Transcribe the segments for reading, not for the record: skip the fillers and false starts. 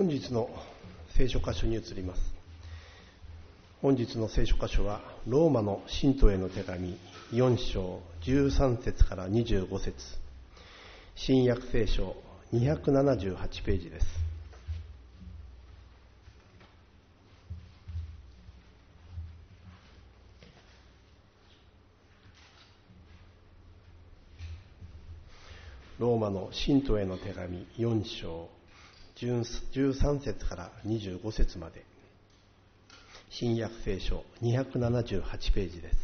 本日の聖書箇所に移ります。本日の聖書箇所はローマの信徒への手紙4章13節から25節、新約聖書278ページです。ローマの信徒への手紙4章13節から25節まで、新約聖書278ページです。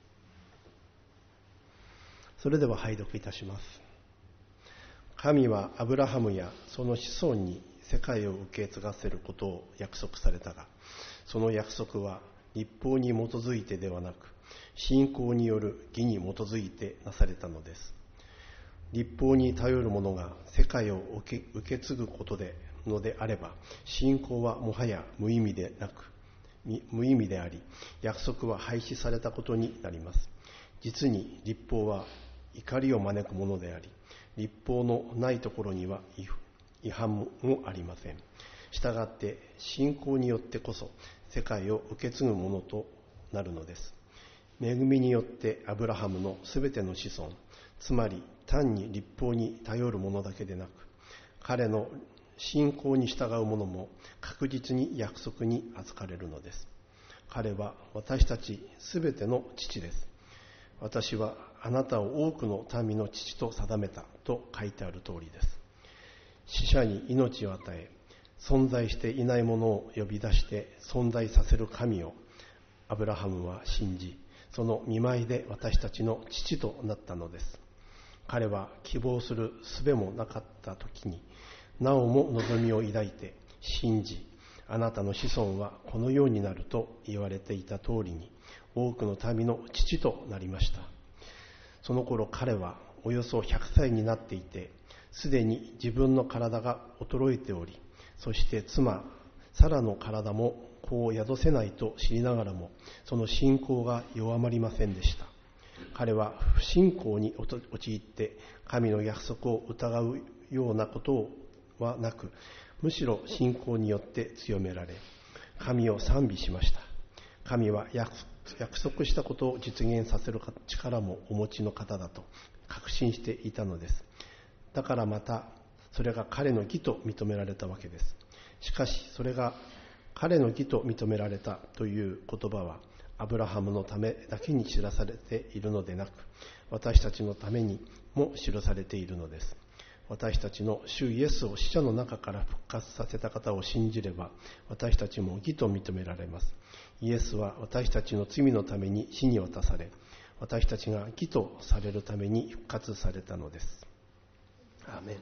それでは拝読いたします。神はアブラハムやその子孫に世界を受け継がせることを約束されたが、その約束は律法に基づいてではなく、信仰による義に基づいてなされたのです。律法に頼る者が世界を受け継ぐことでのであれば、信仰はもはや無意味であり、約束は廃止されたことになります。実に律法は怒りを招くものであり、律法のないところには違反もありません。したがって信仰によってこそ世界を受け継ぐものとなるのです。恵みによってアブラハムのすべての子孫、つまり単に律法に頼るものだけでなく、彼の信仰に従う者も確実に約束に預かれるのです。彼は私たちすべての父です。私はあなたを多くの民の父と定めたと書いてある通りです。死者に命を与え、存在していないものを呼び出して存在させる神をアブラハムは信じ、その見舞いで私たちの父となったのです。彼は希望する術もなかった時になおも望みを抱いて信じ、あなたの子孫はこのようになると言われていた通りに多くの民の父となりました。その頃彼はおよそ100歳になっていて、すでに自分の体が衰えており、そして妻サラの体も子を宿せないと知りながらも、その信仰が弱まりませんでした。彼は不信仰に陥って神の約束を疑うようなことはなく、むしろ信仰によって強められ、神を賛美しました。神は約束したことを実現させる力もお持ちの方だと確信していたのです。だからまたそれが彼の義と認められたわけです。しかしそれが彼の義と認められたという言葉はアブラハムのためだけに知らされているのでなく、私たちのためにも記されているのです。私たちの主イエスを死者の中から復活させた方を信じれば、私たちも義と認められます。イエスは私たちの罪のために死に渡され、私たちが義とされるために復活されたのです。アーメ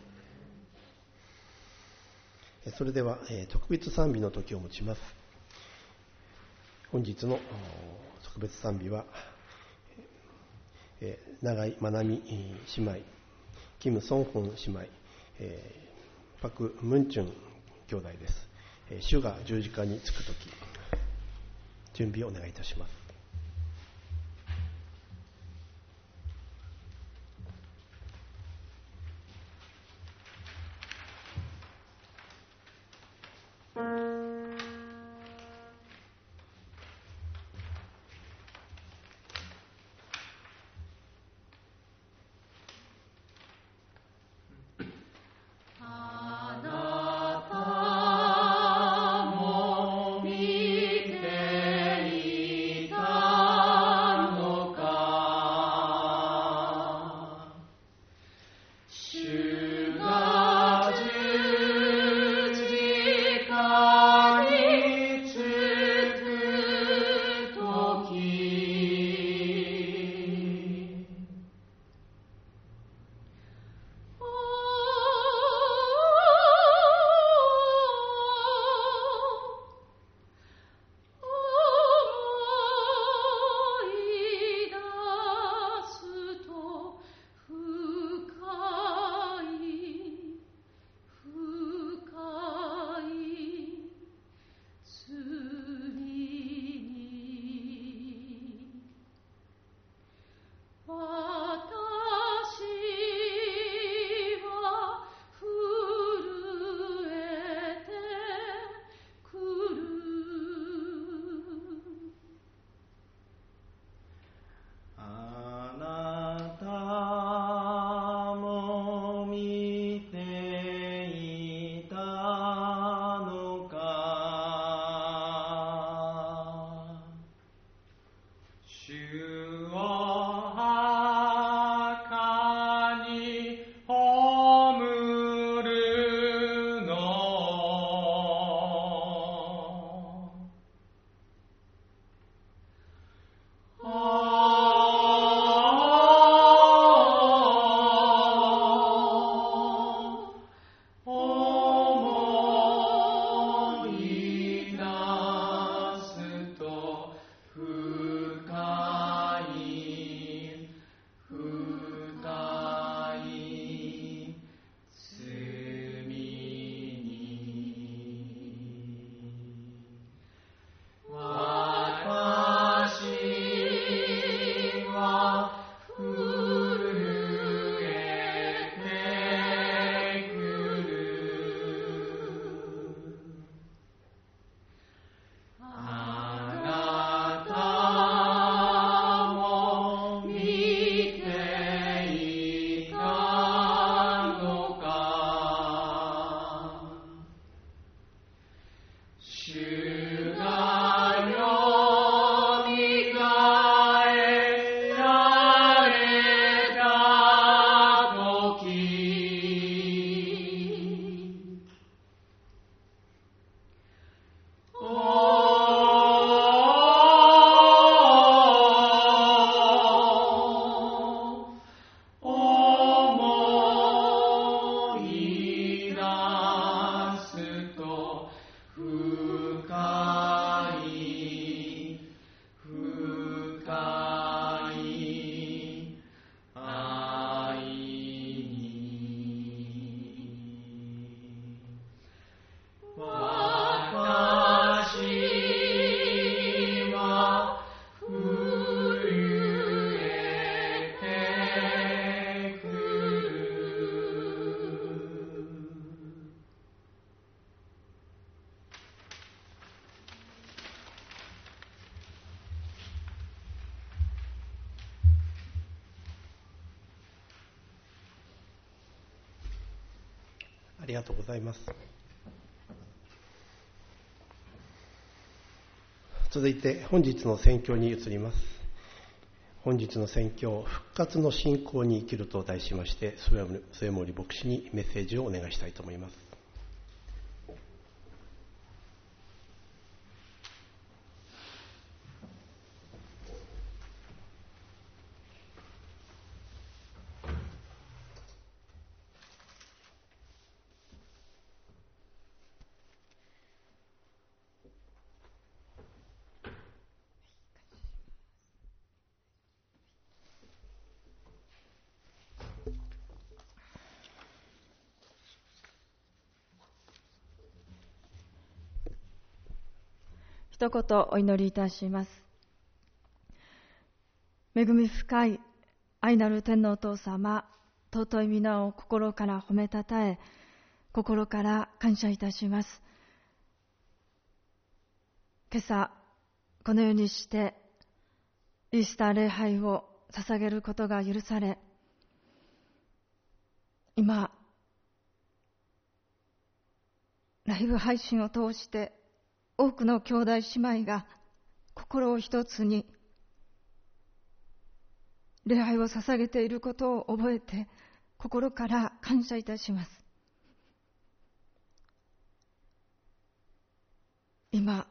ン。それでは、特別賛美の時を持ちます。本日の特別賛美は、永井まなみ姉妹、キム・ソンホン姉妹、パク・ムンチュン兄弟です。主が十字架につくとき、準備をお願いいたします。 見ていたありがとうございます。続いて本日の宣教に移ります。本日の宣教、復活の信仰に生きると題しまして、末森牧師にメッセージをお願いしたいと思います。 一言お祈りいたします。恵み深い愛なる天のお父様、尊い皆を心から褒めたたえ、心から感謝いたします。今朝このようにしてイースター礼拝を捧げることが許され、今ライブ配信を通して多くの兄弟姉妹が心を一つに礼拝を捧げていることを覚えて、心から感謝いたします。今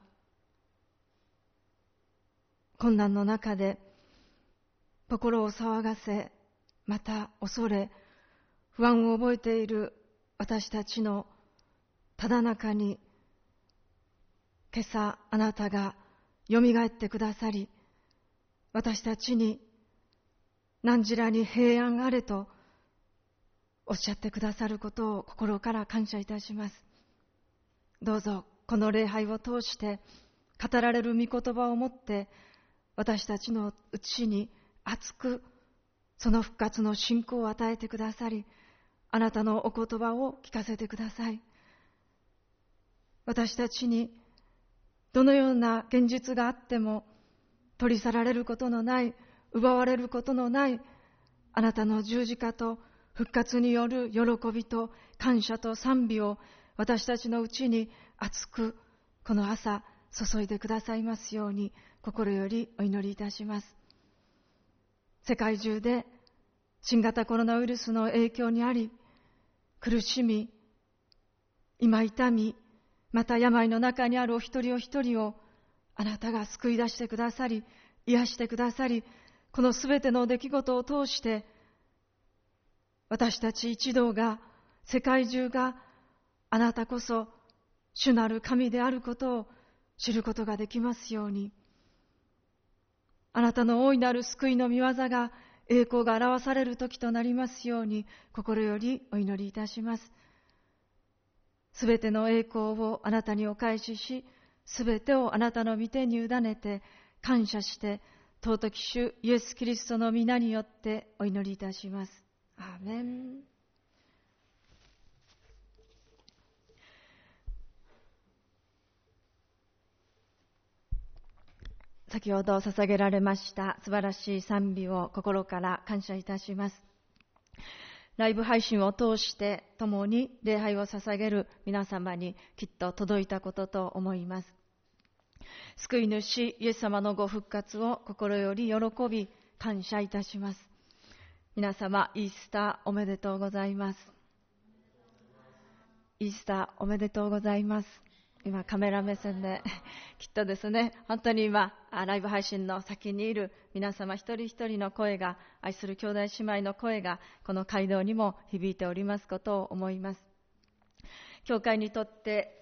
困難の中で心を騒がせ、また恐れ不安を覚えている私たちのただ中に、今朝あなたがよみがえってくださり、私たちに汝らに平安あれとおっしゃってくださることを心から感謝いたします。どうぞこの礼拝を通して語られる御言葉をもって、私たちのうちに熱くその復活の信仰を与えてくださり、あなたのお言葉を聞かせてください。私たちにどのような現実があっても取り去られることのない、奪われることのないあなたの十字架と復活による喜びと感謝と賛美を私たちのうちに熱くこの朝注いでくださいますように心よりお祈りいたします。世界中で新型コロナウイルスの影響にあり、苦しみ、今痛み、また病の中にあるお一人お一人をあなたが救い出してくださり、癒してくださり、このすべての出来事を通して私たち一同が、世界中があなたこそ主なる神であることを知ることができますように、あなたの大いなる救いの御業が、栄光が表される時となりますように心よりお祈りいたします。すべての栄光をあなたにお返しし、すべてをあなたの御手に委ねて感謝して、尊き主イエス・キリストの皆によってお祈りいたします。アーメン。先ほど捧げられました素晴らしい賛美を心から感謝いたします。ライブ配信を通して共に礼拝を捧げる皆様にきっと届いたことと思います。救い主イエス様のご復活を心より喜び感謝いたします。皆様、イースターおめでとうございます。イースターおめでとうございます。今カメラ目線できっとですね、本当に今ライブ配信の先にいる皆様一人一人の声が、愛する兄弟姉妹の声がこの街道にも響いておりますことを思います。教会にとって、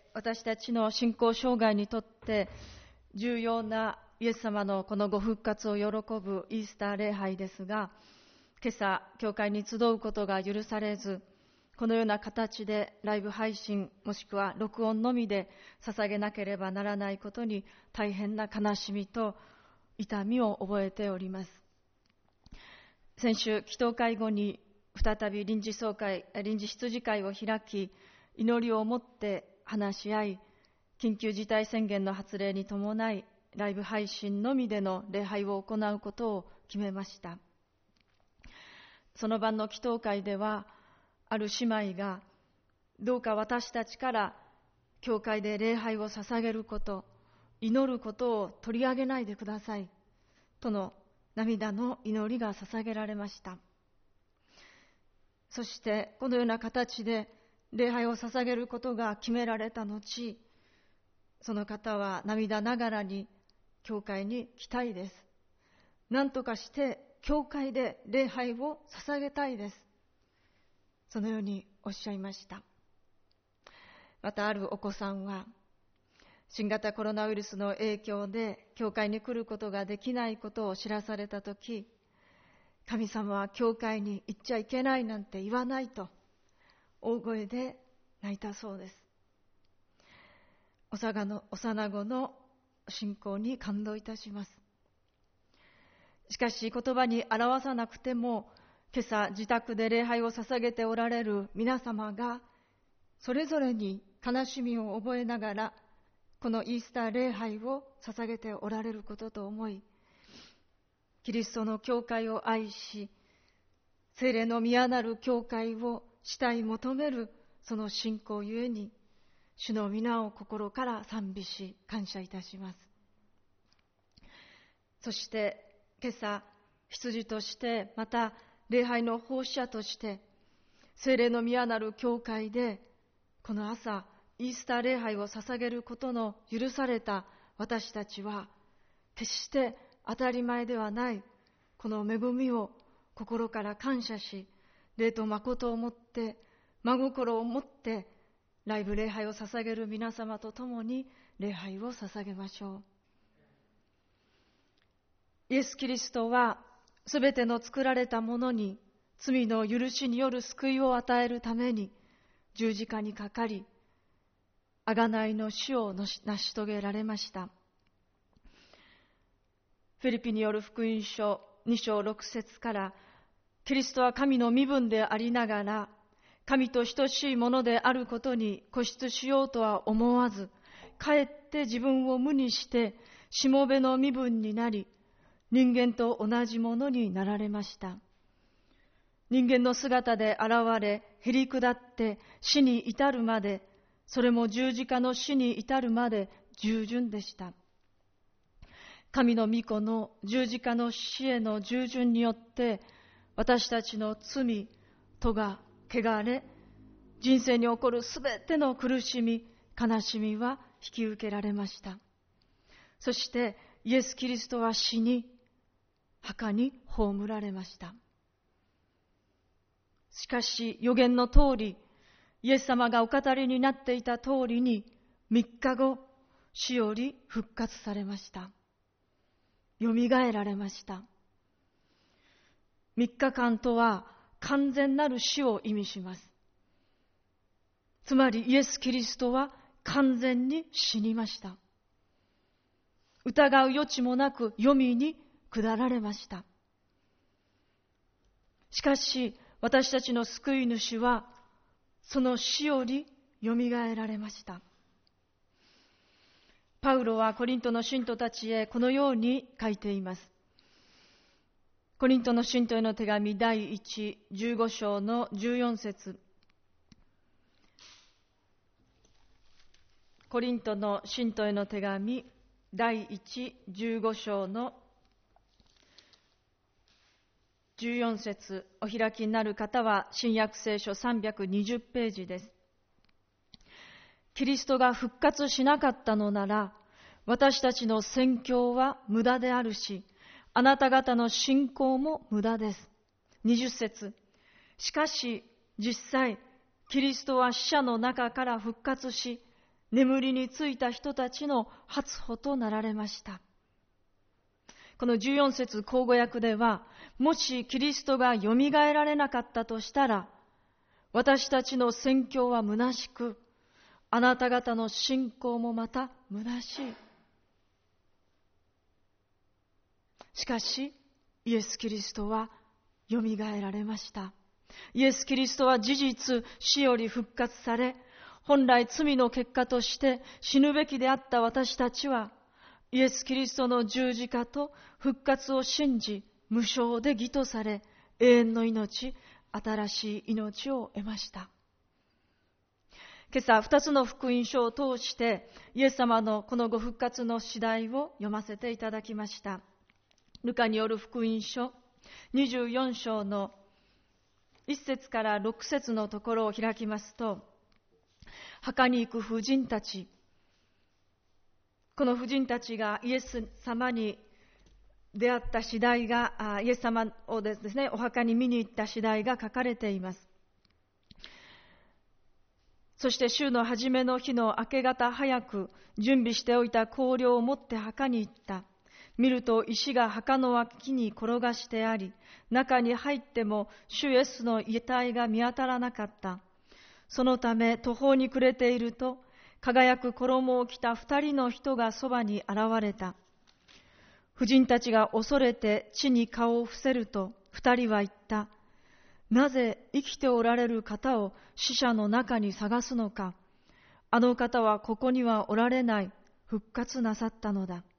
私たちの信仰生涯にとって重要なイエス様のこのご復活を喜ぶイースター礼拝ですが、今朝教会に集うことが許されず、このような形でライブ配信もしくは録音のみで捧げなければならないことに大変な悲しみと痛みを覚えております。先週祈祷会後に再び臨時羊会を開き、祈りをもって話し合い、緊急事態宣言の発令に伴いライブ配信のみでの礼拝を行うことを決めました。その晩の祈祷会では、ある姉妹がどうか私たちから教会で礼拝を捧げること、祈ることを取り上げないでくださいとの涙の祈りが捧げられました。そしてこのような形で礼拝を捧げることが決められた後、その方は涙ながらに教会に来たいです。何とかして教会で礼拝を捧げたいです。そのようにおっしゃいました。またあるお子さんは、新型コロナウイルスの影響で教会に来ることができないことを知らされたとき、神様は教会に行っちゃいけないなんて言わないと大声で泣いたそうです。幼子の信仰に感動いたします。しかし言葉に表さなくても、今朝自宅で礼拝を捧げておられる皆様がそれぞれに悲しみを覚えながらこのイースター礼拝を捧げておられることと思い、キリストの教会を愛し、聖霊の宮なる教会を慕い求めるその信仰ゆえに、主の皆を心から賛美し感謝いたします。そして今朝、羊としてまた礼拝の奉仕者として聖霊の宮なる教会でこの朝イースター礼拝を捧げることの許された私たちは、決して当たり前ではないこの恵みを心から感謝し、霊と誠をもって真心をもってライブ礼拝を捧げる皆様と共に礼拝を捧げましょう。イエス・キリストはすべての作られたものに罪の許しによる救いを与えるために十字架にかかり、贖いの死を成し遂げられました。フィリピによる福音書2章6節から、キリストは神の身分でありながら神と等しいものであることに固執しようとは思わず、かえって自分を無にしてしもべの身分になり、人間と同じものになられました。人間の姿で現れ、へり下って死に至るまで、それも十字架の死に至るまで従順でした。神の御子の十字架の死への従順によって、私たちの罪、咎、汚れ、人生に起こるすべての苦しみ、悲しみは引き受けられました。そしてイエス・キリストは死に、墓に葬られました。しかし預言の通り、イエス様がお語りになっていた通りに、3日後、死より復活されました。よみがえられました。3日間とは完全なる死を意味します。つまりイエス・キリストは完全に死にました。疑う余地もなく黄泉に下られました。しかし私たちの救い主はその死よりよみがえられました。パウロはコリントの信徒たちへこのように書いています。コリントの信徒への手紙第15章の14節。コリントの信徒への手紙第15章の14節、お開きになる方は新約聖書320ページです。キリストが復活しなかったのなら、私たちの宣教は無駄であるし、あなた方の信仰も無駄です。20節、しかし実際、キリストは死者の中から復活し、眠りについた人たちの初歩となられました。この14節口語訳では、もしキリストがよみがえられなかったとしたら、私たちの宣教は虚しく、あなた方の信仰もまた虚しい。しかし、イエス・キリストはよみがえられました。イエス・キリストは事実、死より復活され、本来罪の結果として死ぬべきであった私たちは、イエス・キリストの十字架と復活を信じ、無償で義とされ、永遠の命、新しい命を得ました。 今朝2つの福音書を通してイエス様のこのご復活の次第を読ませていただきました。ルカによる福音書24章の1節から6節のところを開きますと、墓に行く婦人たち、この婦人たちがイエス様に出会った次第が、イエス様をですね、お墓に見に行った次第が書かれています。そして週の初めの日の明け方早く準備しておいた香料を持って墓に行った。見ると石が墓の脇に転がしてあり、中に入っても主イエスの遺体が見当たらなかった。そのため途方に暮れていると、輝く衣を着た2人の人がそばに現れた。婦人たちが恐れて地に顔を伏せると、2人は言った。なぜ生きておられる方を死者の中に探すのか。あの方はここにはおられない。復活なさったのだ。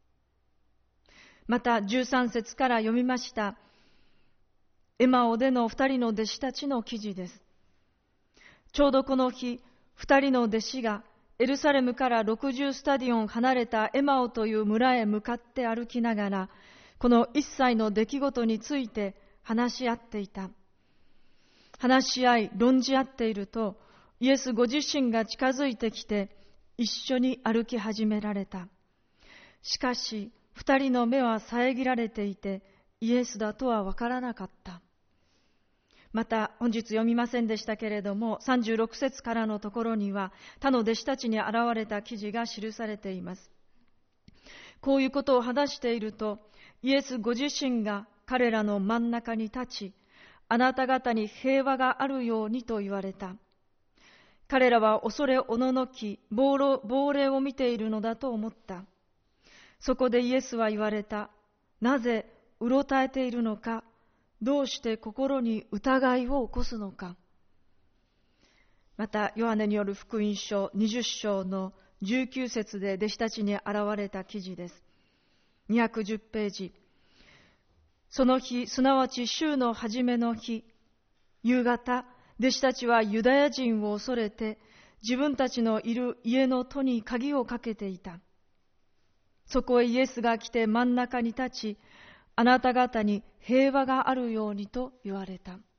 また13節から読みましたエマオでの2人の弟子たちの記事です。ちょうどこの日、2人の弟子がエルサレムから60スタディオン離れたエマオという村へ向かって歩きながら、この一切の出来事について話し合っていた。話し合い、論じ合っていると、イエスご自身が近づいてきて、一緒に歩き始められた。しかし、二人の目は遮られていて、イエスだとはわからなかった。また、本日読みませんでしたけれども、36節からのところには、他の弟子たちに現れた記事が記されています。こういうことを話していると、イエスご自身が彼らの真ん中に立ち、あなた方に平和があるようにと言われた。彼らは恐れおののき、亡霊を見ているのだと思った。そこでイエスは言われた。なぜうろたえているのか、どうして心に疑いを起こすのか。また、ヨハネによる福音書20章の19節で弟子たちに現れた記事です。210ページ。その日、すなわち週の初めの日、夕方、弟子たちはユダヤ人を恐れて、自分たちのいる家の戸に鍵をかけていた。そこへイエスが来て真ん中に立ち、あなた方に平和があるようにと言われた。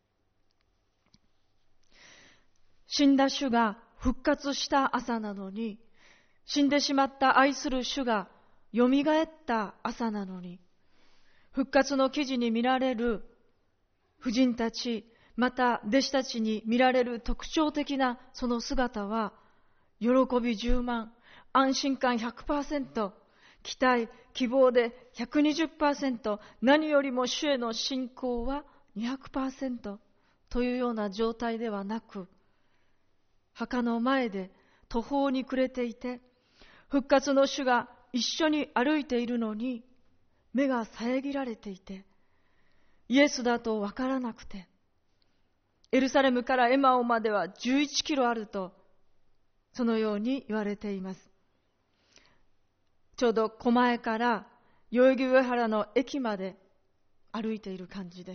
死んだ主が復活した朝なのに、死んでしまった愛する主がよみがえった朝なのに、復活の記事に見られる婦人たち、また弟子たちに見られる特徴的なその姿は、喜び充満、安心感 100%、期待、希望で 120%、何よりも主への信仰は 200% というような状態ではなく、墓の前で途方に暮れていて、復活の主が一緒に歩いているのに、目が遮られていて、イエスだとわからなくて、エルサレムからエマオまでは11キロあると、そのように言われています。ちょうど狛江から代々木上原の駅まで歩いている感じです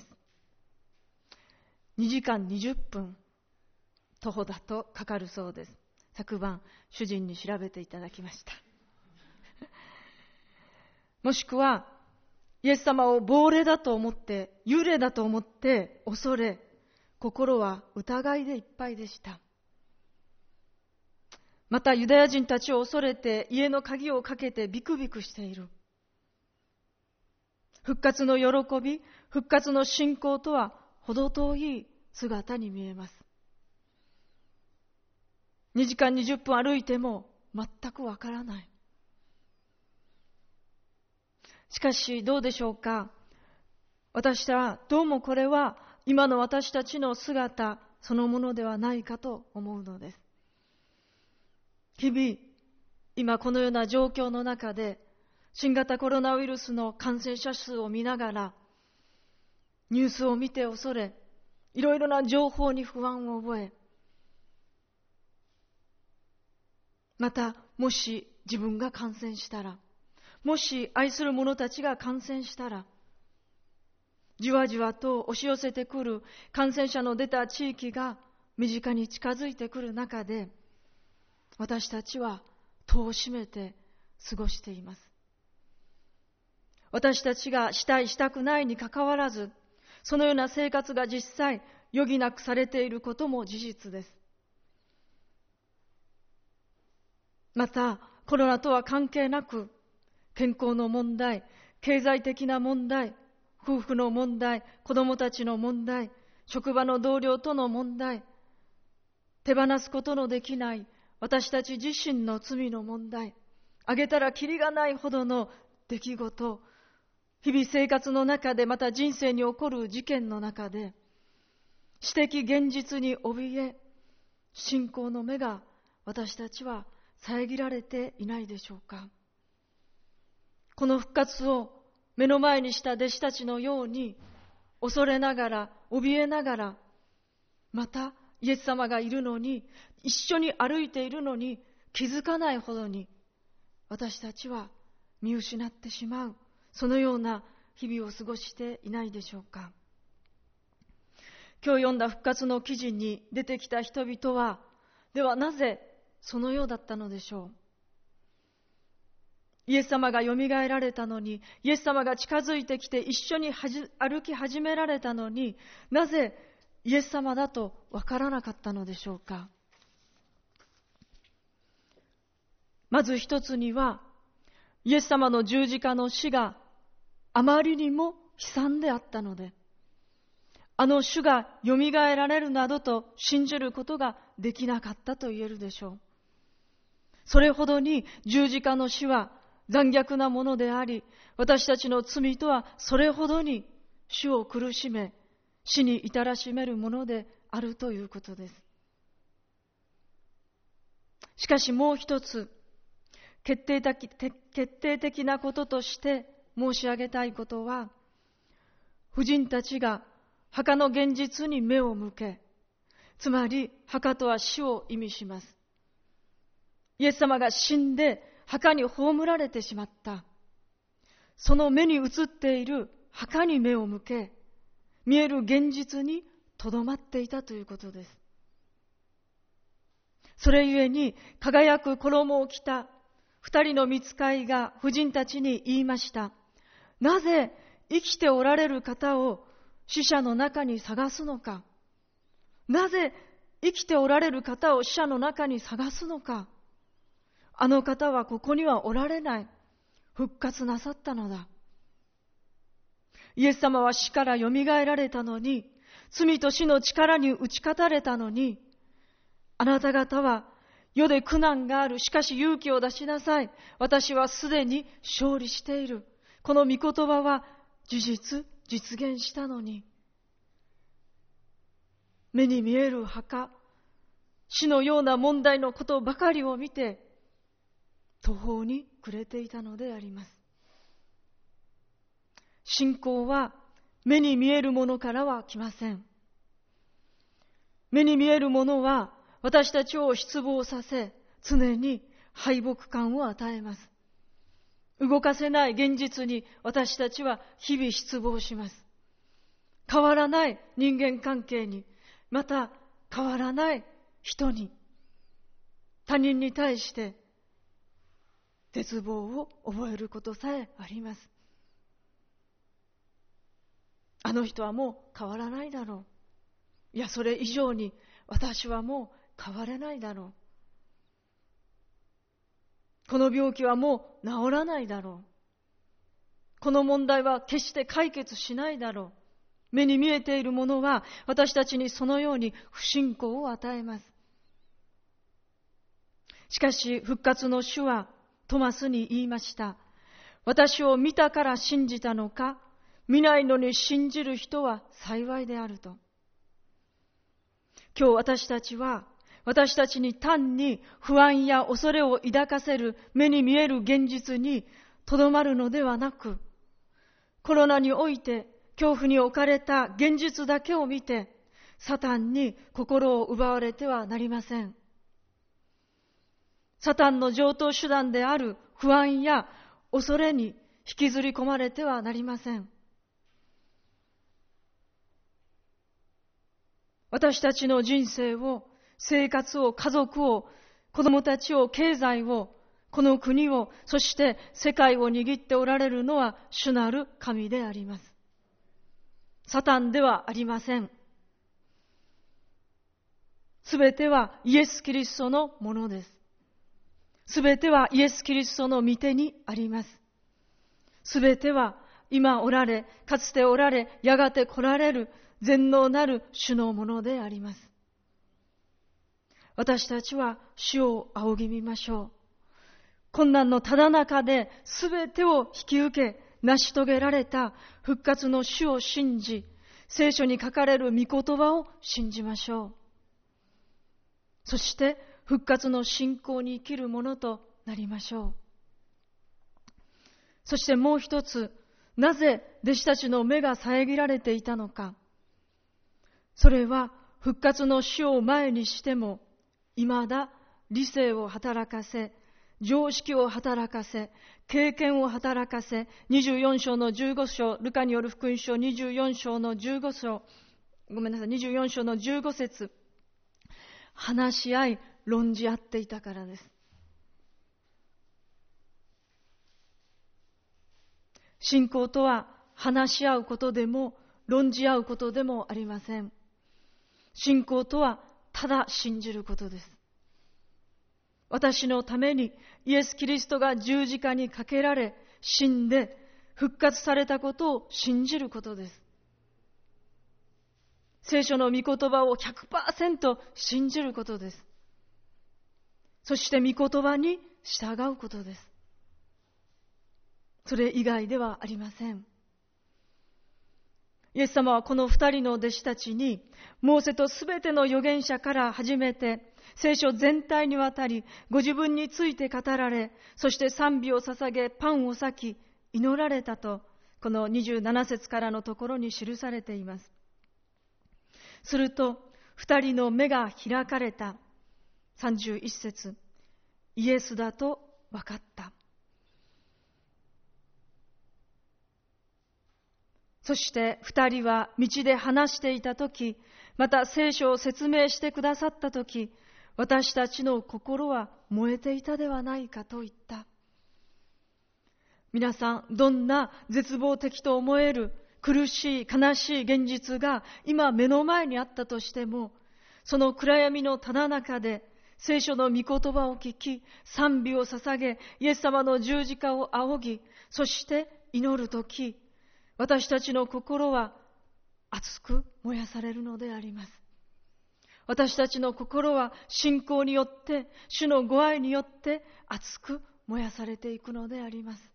。2時間20分徒歩だとかかるそうです。昨晩主人に調べていただきました。もしくはイエス様を亡霊だと思って、幽霊だと思って恐れ、心は疑いでいっぱいでした。またユダヤ人たちを恐れて家の鍵をかけてビクビクしている。復活の喜び、復活の信仰とは程遠い姿に見えます。2時間20分歩いても全くわからない。しかしどうでしょうか。私はどうもこれは今の私たちの姿そのものではないかと思うのです。日々、今このような状況の中で新型コロナウイルスの感染者数を見ながら、ニュースを見て恐れ、いろいろな情報に不安を覚え、またもし自分が感染したら、もし愛する者たちが感染したら、じわじわと押し寄せてくる感染者の出た地域が身近に近づいてくる中で、 私たちは戸を閉めて過ごしています。私たちがしたいしたくないにかかわらず、そのような生活が実際余儀なくされていることも事実です。またコロナとは関係なく、健康の問題、経済的な問題、夫婦の問題、子供たちの問題、職場の同僚との問題、手放すことのできない私たち自身の罪の問題、挙げたらきりがないほどの出来事、日々生活の中で、また人生に起こる事件の中で、私的現実に怯え、信仰の目が私たちは遮られていないでしょうか。この復活を目の前にした弟子たちのように、恐れながら、怯えながら、またイエス様がいるのに、一緒に歩いているのに気づかないほどに、私たちは見失ってしまう、そのような日々を過ごしていないでしょうか。今日読んだ復活の記事に出てきた人々は、ではなぜそのようだったのでしょう。イエス様がよみがえられたのに、イエス様が近づいてきて一緒に歩き始められたのに、なぜイエス様だとわからなかったのでしょうか。まず一つには、イエス様の十字架の死があまりにも悲惨であったので、あの主がよみがえられるなどと信じることができなかったと言えるでしょう。それほどに十字架の死は残虐なものであり、私たちの罪とはそれほどに主を苦しめ、死に至らしめるものであるということです。しかしもう一つ、決定的なこととして申し上げたいことは、婦人たちが墓の現実に目を向け、つまり墓とは死を意味します。イエス様が死んで墓に葬られてしまった。その目に映っている墓に目を向け、見える現実にとどまっていたということです。それゆえに輝く衣を着た二人の御使いが婦人たちに言いました。なぜ生きておられる方を死者の中に探すのか。なぜ生きておられる方を死者の中に探すのか。あの方はここにはおられない。復活なさったのだ。イエス様は死からよみがえられたのに、罪と死の力に打ち勝たれたのに、あなた方は世で苦難がある。しかし勇気を出しなさい。私はすでに勝利している。この御言葉は実現したのに、目に見える墓、死のような問題のことばかりを見て途方に暮れていたのであります。信仰は目に見えるものからは来ません。目に見えるものは私たちを失望させ、常に敗北感を与えます。動かせない現実に私たちは日々失望します。変わらない人間関係に、また変わらない人に、他人に対して絶望を覚えることさえあります。あの人はもう変わらないだろう。いや、それ以上に私はもう変われないだろう。この病気はもう治らないだろう。この問題は決して解決しないだろう。目に見えているものは私たちにそのように不信仰を与えます。しかし復活の主はトマスに言いました。私を見たから信じたのか、見ないのに信じる人は幸いであると。今日私たちは、私たちに単に不安や恐れを抱かせる目に見える現実にとどまるのではなく、コロナにおいて恐怖に置かれた現実だけを見て、サタンに心を奪われてはなりません。サタンの常套手段である不安や恐れに引きずり込まれてはなりません。私たちの人生を、生活を、家族を子供たちを、経済を、この国を、そして世界を握っておられるのは主なる神であります。サタンではありません。すべてはイエス・キリストのものです。すべてはイエス・キリストの御手にあります。すべては今おられ、かつておられ、やがて来られる全能なる主のものであります。私たちは主を仰ぎ見ましょう。困難のただ中で全てを引き受け、成し遂げられた復活の主を信じ、聖書に書かれる御言葉を信じましょう。そして復活の信仰に生きるものとなりましょう。そしてもう一つ、なぜ弟子たちの目が遮られていたのか。それは復活の主を前にしても、未だ理性を働かせ、常識を働かせ、経験を働かせ、24章の15章、ルカによる福音書24章の15章、24章の15節、話し合い、論じ合っていたからです。信仰とは話し合うことでも論じ合うことでもありません。信仰とはただ信じることです。私のためにイエス・キリストが十字架にかけられ、死んで復活されたことを信じることです。聖書の御言葉を 100% 信じることです。そして御言葉に従うことです。それ以外ではありません。イエス様はこの2人の弟子たちに、モーセとすべての預言者から始めて、聖書全体にわたり、ご自分について語られ、そして賛美を捧げ、パンを裂き、祈られたと、この27節からのところに記されています。すると、2人の目が開かれた。31節、イエスだと分かった。そして2人は道で話していたとき、また聖書を説明してくださったとき、私たちの心は燃えていたではないかと言った。皆さん、どんな絶望的と思える苦しい悲しい現実が今目の前にあったとしても、その暗闇のただ中で聖書の御言葉を聞き、賛美を捧げ、イエス様の十字架を仰ぎ、そして祈るとき、私たちの心は熱く燃やされるのであります。私たちの心は信仰によって、主のご愛によって熱く燃やされていくのであります。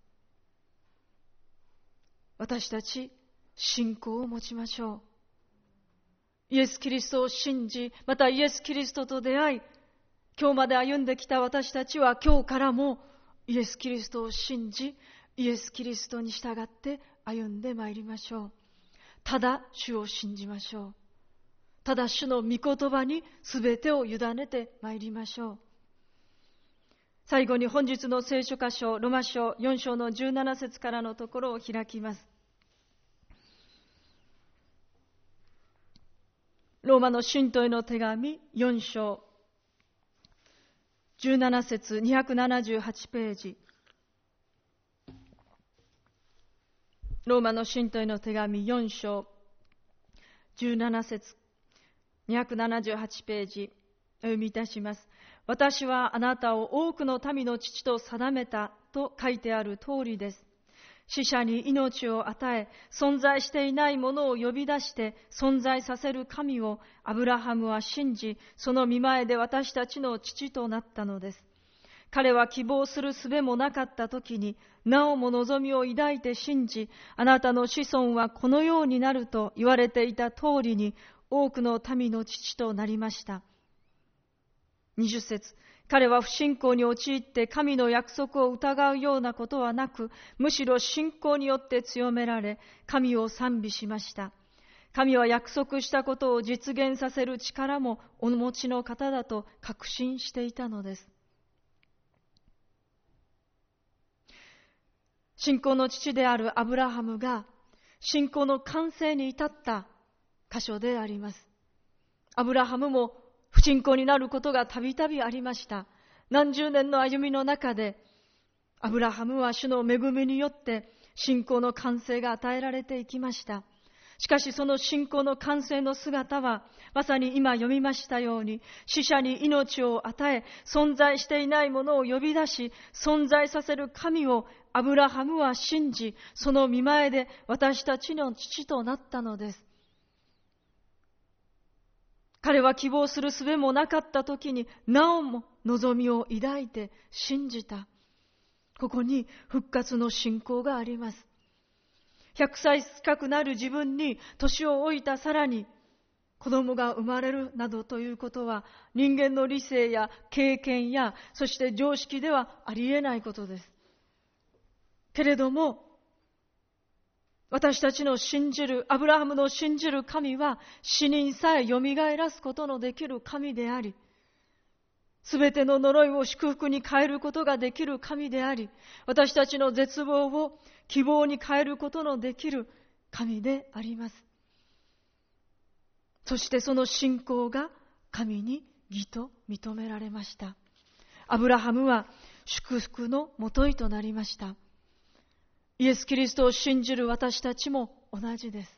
私たち、信仰を持ちましょう。イエス・キリストを信じ、またイエス・キリストと出会い、今日まで歩んできた私たちは今日からもイエス・キリストを信じ、イエス・キリストに従って歩んでまいりましょう。ただ主を信じましょう。ただ主の御言葉に全てを委ねてまいりましょう。最後に本日の聖書箇所、ロマ書4章の17節からのところを開きます。ローマの信徒への手紙4章17節278ページ。ローマの信徒への手紙4章17節278ページ、お読みいたします。私はあなたを多くの民の父と定めたと書いてある通りです。死者に命を与え、存在していないものを呼び出して存在させる神をアブラハムは信じ、その御前で私たちの父となったのです。彼は希望する術もなかった時に、なおも望みを抱いて信じ、あなたの子孫はこのようになると言われていた通りに、多くの民の父となりました。20節、彼は不信仰に陥って神の約束を疑うようなことはなく、むしろ信仰によって強められ、神を賛美しました。神は約束したことを実現させる力もお持ちの方だと確信していたのです。信仰の父であるアブラハムが信仰の完成に至った箇所であります。アブラハムも不信仰になることがたびたびありました。 何十年の歩みの中で、アブラハムは主の恵みによって信仰の完成が与えられていきました。しかしその信仰の完成の姿は、まさに今読みましたように、死者に命を与え、存在していないものを呼び出し、存在させる神をアブラハムは信じ、その御前で私たちの父となったのです。彼は希望する術もなかった時に、なおも望みを抱いて信じた。ここに復活の信仰があります。100歳近くなる自分に年を老いたさらに子供が生まれるなどということは、人間の理性や経験やそして常識ではありえないことです。けれども私たちの信じる、アブラハムの信じる神は、死人さえよみがえらすことのできる神であり、すべての呪いを祝福に変えることができる神であり、私たちの絶望を希望に変えることのできる神であります。そしてその信仰が神に義と認められました。アブラハムは祝福のもといとなりました。イエス・キリストを信じる私たちも同じです。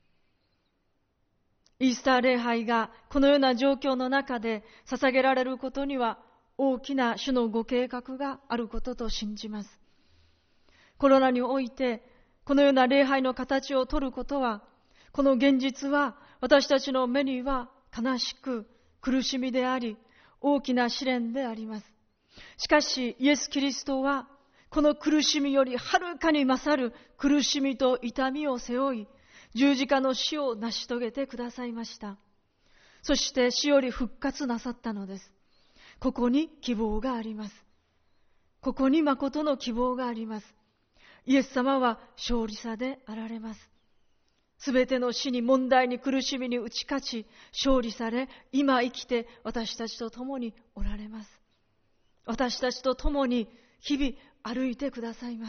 イースター礼拝がこのような状況の中で捧げられることには、大きな主のご計画があることと信じます。コロナにおいてこのような礼拝の形を取ることは、この現実は私たちの目には悲しく苦しみであり、大きな試練であります。しかしイエス・キリストはこの苦しみよりはるかに勝る苦しみと痛みを背負い、十字架の死を成し遂げてくださいました。そして死より復活なさったのです。ここに希望があります。ここに誠の希望があります。イエス様は勝利者であられます。すべての死に、問題に、苦しみに打ち勝ち、勝利され、今生きて私たちと共におられます。私たちと共に日々歩いてくださいます。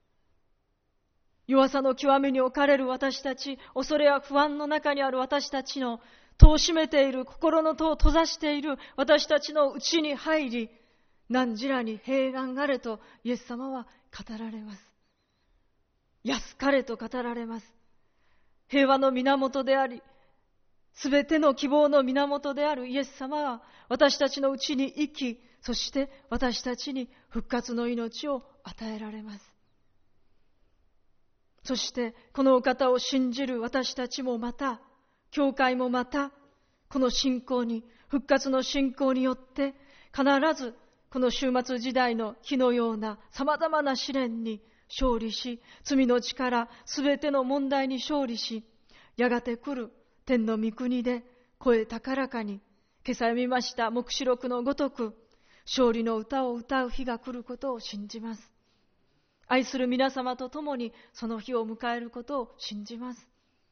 弱さの極みに置かれる私たち、恐れや不安の中にある私たちの戸を閉めている、心の戸を閉ざしている私たちの内に入り、汝らに平安がれとイエス様は語られます。安かれと語られます。平和の源であり、すべての希望の源であるイエス様は私たちのうちに生き、そして私たちに復活の命を与えられます。そしてこのお方を信じる私たちもまた、教会もまた、この信仰に、復活の信仰によって必ずこの終末時代の火のようなさまざまな試練に勝利し、罪の力、すべての問題に勝利し、やがて来る天の御国で声高らかに、今朝読みました黙示録のごとく、勝利の歌を歌う日が来ることを信じます。愛する皆様と共にその日を迎えることを信じます。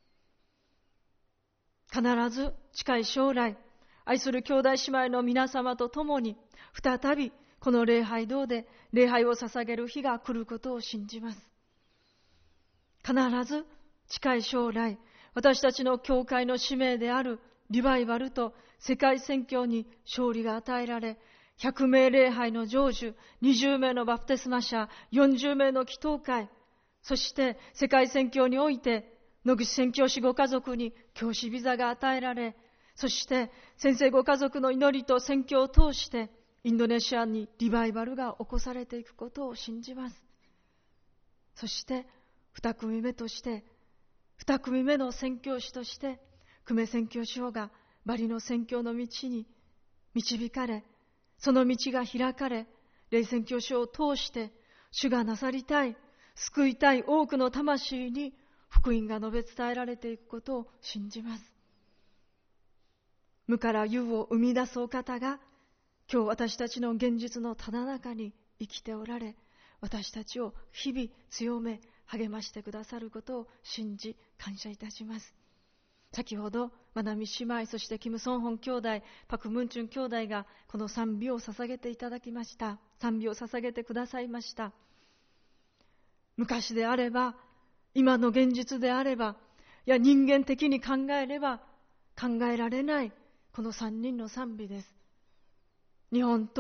必ず近い将来、愛する兄弟姉妹の皆様と共に再びこの礼拝堂で礼拝を捧げる日が来ることを信じます。必ず近い将来、私たちの教会の使命であるリバイバルと世界宣教に勝利が与えられ、100名礼拝の成就、20名のバプテスマ者、40名の祈祷会、そして世界宣教において野口宣教師ご家族に教師ビザが与えられ、そして先生ご家族の祈りと宣教を通してインドネシアにリバイバルが起こされていくことを信じます。そして2組目として、2組目の宣教師として久米宣教師がバリの宣教の道に導かれ、その道が開かれ、霊宣教師を通して主がなさりたい、救いたい多くの魂に福音が述べ伝えられていくことを信じます。無から有を生み出すお方が今日私たちの現実のただ中に生きておられ、私たちを日々強め励ましてくださることを信じ感謝いたします。先ほどまなみ姉妹、そしてキム・ソンホン兄弟、パク・ムンチュン兄弟がこの賛美を捧げていただきました。賛美を捧げてくださいました。昔であれば、今の現実であれば、いや人間的に考えれば考えられないこの3人の賛美です。日本と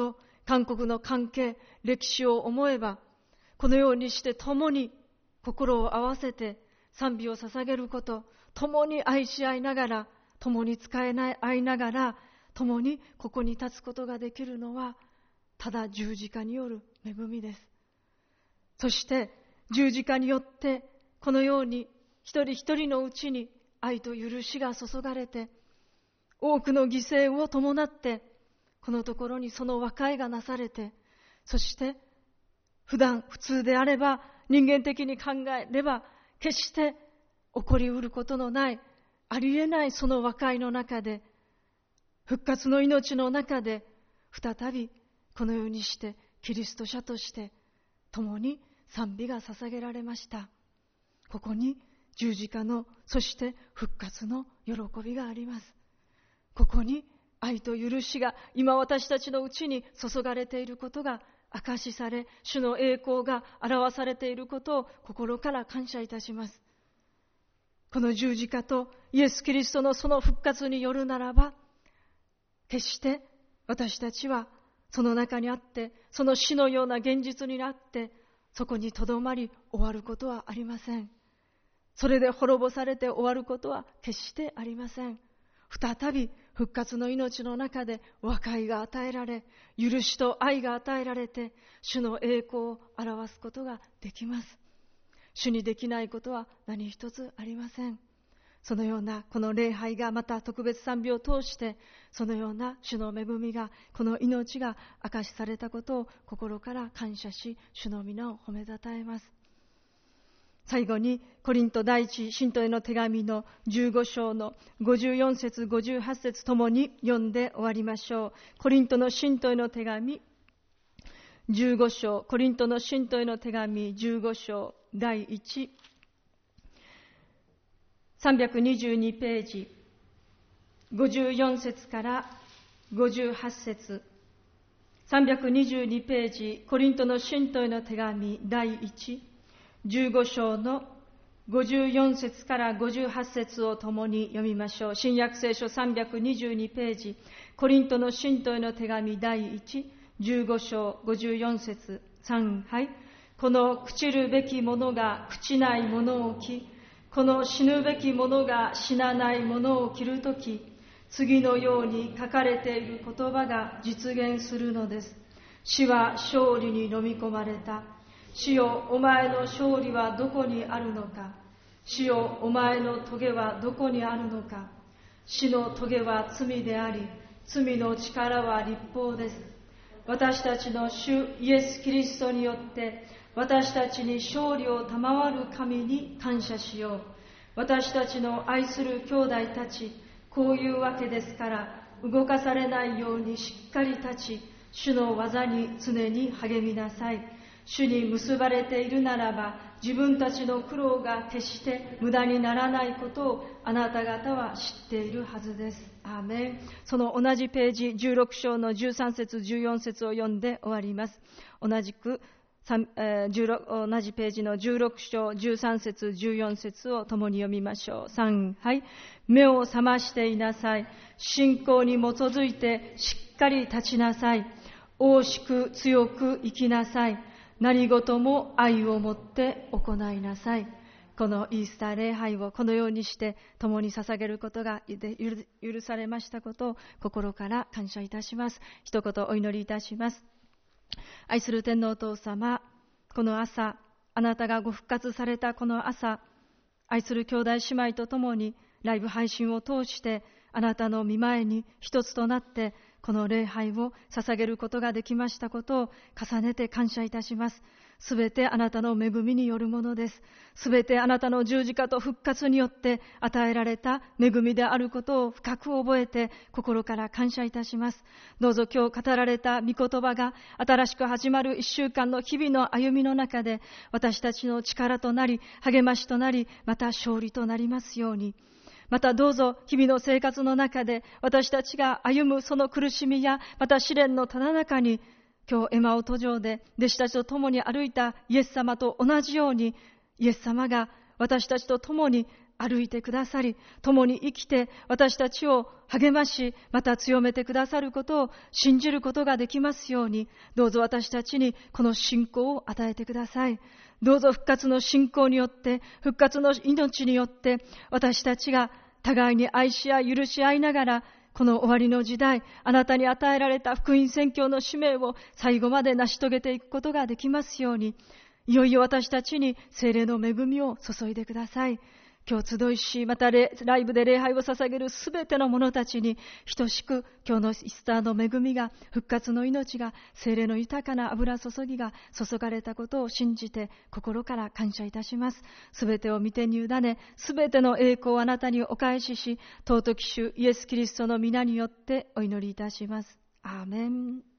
韓国の関係、歴史を思えば、このようにして共に心を合わせて賛美を捧げること、共に愛し合いながら、共に仕え合いながら、共にここに立つことができるのは、ただ十字架による恵みです。そして十字架によってこのように一人一人のうちに愛と許しが注がれて、多くの犠牲を伴ってこのところにその和解がなされて、そして普通であれば、人間的に考えれば決して起こりうることのない、ありえないその和解の中で、復活の命の中で、再びこのようにしてキリスト者として共に賛美が捧げられました。ここに十字架の、そして復活の喜びがあります。ここに愛と許しが今私たちのうちに注がれていることが証しされ、主の栄光が表されていることを心から感謝いたします。この十字架とイエス・キリストのその復活によるならば、決して私たちはその中にあって、その死のような現実になって、そこにとどまり終わることはありません。それで滅ぼされて終わることは決してありません。再び復活の命の中で和解が与えられ、許しと愛が与えられて、主の栄光を表すことができます。主にできないことは何一つありません。そのようなこの礼拝が、また特別賛美を通して、そのような主の恵みが、この命が証しされたことを心から感謝し、主の皆を褒めたたえます。最後にコリント第一信徒への手紙の15章の54節58節ともに読んで終わりましょう。コリントの信徒への手紙15章、コリントの信徒への手紙15章第1、322ページ、54節から58節、322ページ、コリントの信徒への手紙第1、15章の54節から58節を共に読みましょう。新約聖書322ページ、コリントの信徒への手紙第1、15章54節、3、はい。この朽ちるべきものが朽ちないものを着、この死ぬべきものが死なないものを着るとき、次のように書かれている言葉が実現するのです。死は勝利に飲み込まれた。死よ、お前の勝利はどこにあるのか。死よ、お前の棘はどこにあるのか。死の棘は罪であり、罪の力は律法です。私たちの主イエス・キリストによって私たちに勝利を賜る神に感謝しよう。私たちの愛する兄弟たち、こういうわけですから、動かされないようにしっかり立ち、主の技に常に励みなさい。主に結ばれているならば、自分たちの苦労が決して無駄にならないことをあなた方は知っているはずです。アーメン。その同じページ16章の13節14節を読んで終わります。同じページの16章13節14節を共に読みましょう。3、はい。目を覚ましていなさい。信仰に基づいてしっかり立ちなさい。大しく強く生きなさい。何事も愛を持って行いなさい。このイースター礼拝をこのようにして共に捧げることが許されましたことを心から感謝いたします。一言お祈りいたします。愛する天皇お父様、この朝、あなたがご復活されたこの朝、愛する兄弟姉妹と共にライブ配信を通してあなたの御前に一つとなってこの礼拝を捧げることができましたことを重ねて感謝いたします。すべてあなたの恵みによるものです。すべてあなたの十字架と復活によって与えられた恵みであることを深く覚えて心から感謝いたします。どうぞ今日語られた御言葉が新しく始まる一週間の日々の歩みの中で私たちの力となり励ましとなりまた勝利となりますように。またどうぞ日々の生活の中で私たちが歩むその苦しみやまた試練のただ中に今日エマオ途上で弟子たちと共に歩いたイエス様と同じようにイエス様が私たちと共に歩いてくださり、共に生きて私たちを励まし、また強めてくださることを信じることができますように、どうぞ私たちにこの信仰を与えてください。どうぞ復活の信仰によって、復活の命によって、私たちが互いに愛し合い許し合いながら、この終わりの時代、あなたに与えられた福音宣教の使命を最後まで成し遂げていくことができますように、いよいよ私たちに聖霊の恵みを注いでください。今日集いし、またライブで礼拝を捧げるすべての者たちに等しく今日のイースターの恵みが、復活の命が、聖霊の豊かな油注ぎが注がれたことを信じて心から感謝いたします。すべてを御手に委ね、すべての栄光をあなたにお返しし、尊き主イエス・キリストの皆によってお祈りいたします。アーメン。